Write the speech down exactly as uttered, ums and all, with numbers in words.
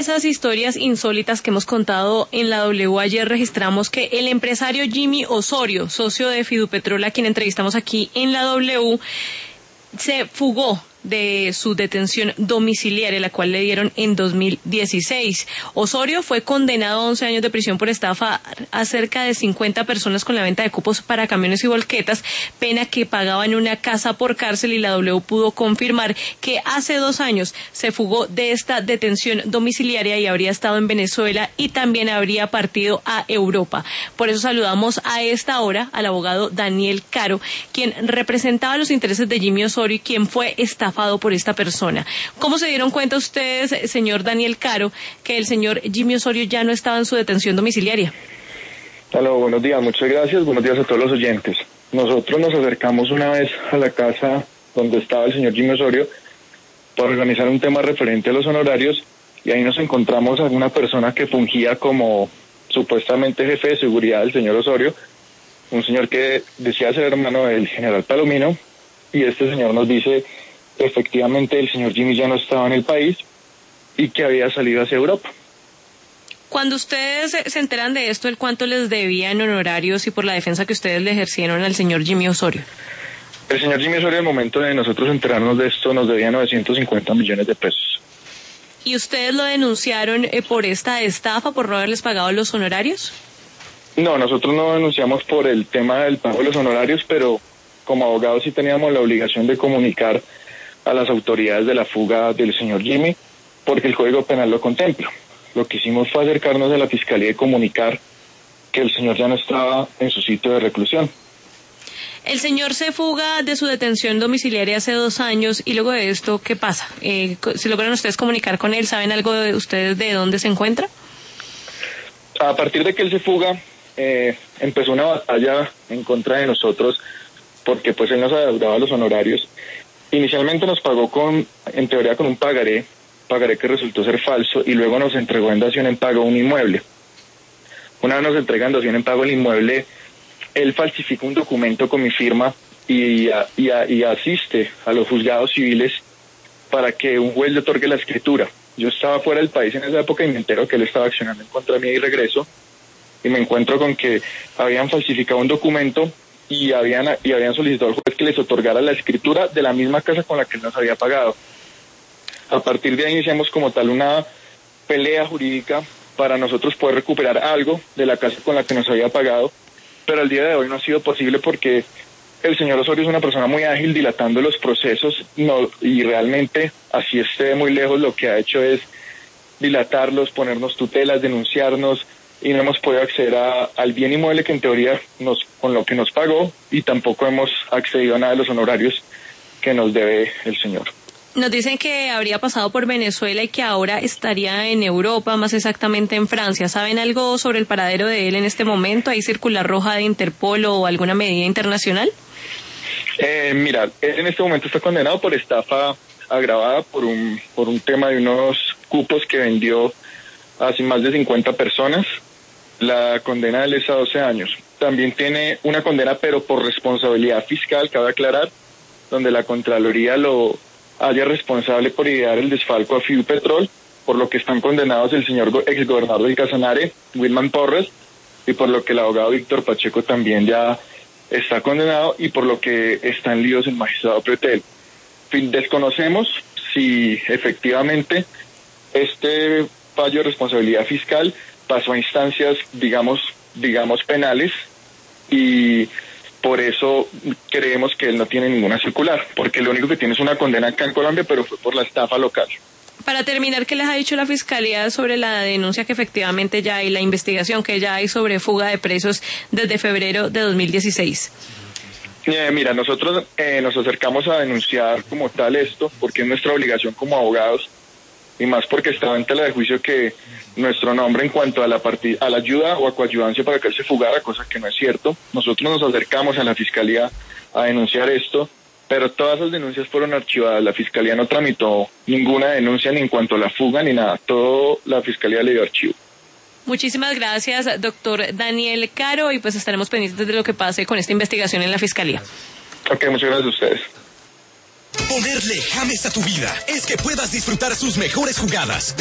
Esas historias insólitas que hemos contado en la W, ayer registramos que el empresario Jimmy Osorio, socio de Fidupetrol, a quien entrevistamos aquí en la W, se fugó de su detención domiciliaria, la cual le dieron en dos mil dieciséis. Osorio fue condenado a once años de prisión por estafa a cerca de cincuenta personas con la venta de cupos para camiones y volquetas, pena que pagaba en una casa por cárcel, y la W pudo confirmar que hace dos años se fugó de esta detención domiciliaria y habría estado en Venezuela y también habría partido a Europa. Por eso saludamos a esta hora al abogado Daniel Caro, quien representaba los intereses de Jimmy Osorio y quien fue estafado por esta persona. ¿Cómo se dieron cuenta ustedes, señor Daniel Caro, que el señor Jimmy Osorio ya no estaba en su detención domiciliaria? Hola, buenos días, muchas gracias, buenos días a todos los oyentes. Nosotros nos acercamos una vez a la casa donde estaba el señor Jimmy Osorio para organizar un tema referente a los honorarios, y ahí nos encontramos a una persona que fungía como supuestamente jefe de seguridad del señor Osorio, un señor que decía ser hermano del general Palomino, y este señor nos dice que efectivamente el señor Jimmy ya no estaba en el país y que había salido hacia Europa. Cuando ustedes se enteran de esto, ¿el cuánto les debía en honorarios y por la defensa que ustedes le ejercieron al señor Jimmy Osorio? El señor Jimmy Osorio, al momento de nosotros enterarnos de esto, nos debía novecientos cincuenta millones de pesos. ¿Y ustedes lo denunciaron eh, por esta estafa, por no haberles pagado los honorarios? No, nosotros no denunciamos por el tema del pago de los honorarios, pero como abogados sí teníamos la obligación de comunicar a las autoridades de la fuga del señor Jimmy, porque el Código Penal lo contempla. Lo que hicimos fue acercarnos a la Fiscalía y comunicar que el señor ya no estaba en su sitio de reclusión. El señor se fuga de su detención domiciliaria hace dos años, y luego de esto, ¿qué pasa? Eh, ¿Se logran ustedes comunicar con él? ¿Saben algo de ustedes de dónde se encuentra? A partir de que él se fuga, eh, empezó una batalla en contra de nosotros, porque pues él nos adeudaba los honorarios. Inicialmente nos pagó con, en teoría, con un pagaré, pagaré que resultó ser falso, y luego nos entregó en dación en pago un inmueble. Una vez nos entrega en dación en pago el inmueble, él falsifica un documento con mi firma y, y, y asiste a los juzgados civiles para que un juez le otorgue la escritura. Yo estaba fuera del país en esa época y me entero que él estaba accionando en contra mí y regreso, y me encuentro con que habían falsificado un documento y habían y habían solicitado al juez que les otorgara la escritura de la misma casa con la que él nos había pagado. A partir de ahí iniciamos como tal una pelea jurídica para nosotros poder recuperar algo de la casa con la que nos había pagado, pero al día de hoy no ha sido posible porque el señor Osorio es una persona muy ágil dilatando los procesos, no, y realmente, así esté muy lejos, lo que ha hecho es dilatarlos, ponernos tutelas, denunciarnos, y no hemos podido acceder a, al bien inmueble que en teoría nos, con lo que nos pagó, y tampoco hemos accedido a nada de los honorarios que nos debe el señor. Nos dicen que habría pasado por Venezuela y que ahora estaría en Europa, más exactamente en Francia. ¿Saben algo sobre el paradero de él en este momento? ¿Hay circular roja de Interpol o alguna medida internacional? Eh, mira, él en este momento está condenado por estafa agravada por un, por un tema de unos cupos que vendió a más de cincuenta personas. La condena de él es a doce años. También tiene una condena, pero por responsabilidad fiscal, cabe aclarar, donde la Contraloría lo haya responsable por idear el desfalco a Fidupetrol, por lo que están condenados el señor exgobernador del Casanare, Wilman Porres, y por lo que el abogado Víctor Pacheco también ya está condenado, y por lo que están líos el magistrado Pretel. Desconocemos si efectivamente este fallo de responsabilidad fiscal pasó a instancias, digamos, digamos penales, y por eso creemos que él no tiene ninguna circular, porque lo único que tiene es una condena acá en Colombia, pero fue por la estafa local. Para terminar, ¿qué les ha dicho la Fiscalía sobre la denuncia que efectivamente ya hay, la investigación que ya hay sobre fuga de presos desde febrero de dos mil dieciséis? Eh, mira, nosotros eh, nos acercamos a denunciar como tal esto, porque es nuestra obligación como abogados, y más porque estaba en tela de juicio que nuestro nombre en cuanto a la partida, a la ayuda o a coadyuvancia para que él se fugara, cosa que no es cierto. Nosotros nos acercamos a la Fiscalía a denunciar esto, pero todas esas denuncias fueron archivadas. La Fiscalía no tramitó ninguna denuncia ni en cuanto a la fuga ni nada. Todo la Fiscalía le dio archivo. Muchísimas gracias, doctor Daniel Caro, y pues estaremos pendientes de lo que pase con esta investigación en la Fiscalía. Ok, muchas gracias a ustedes. Ponerle James a tu vida es que puedas disfrutar sus mejores jugadas.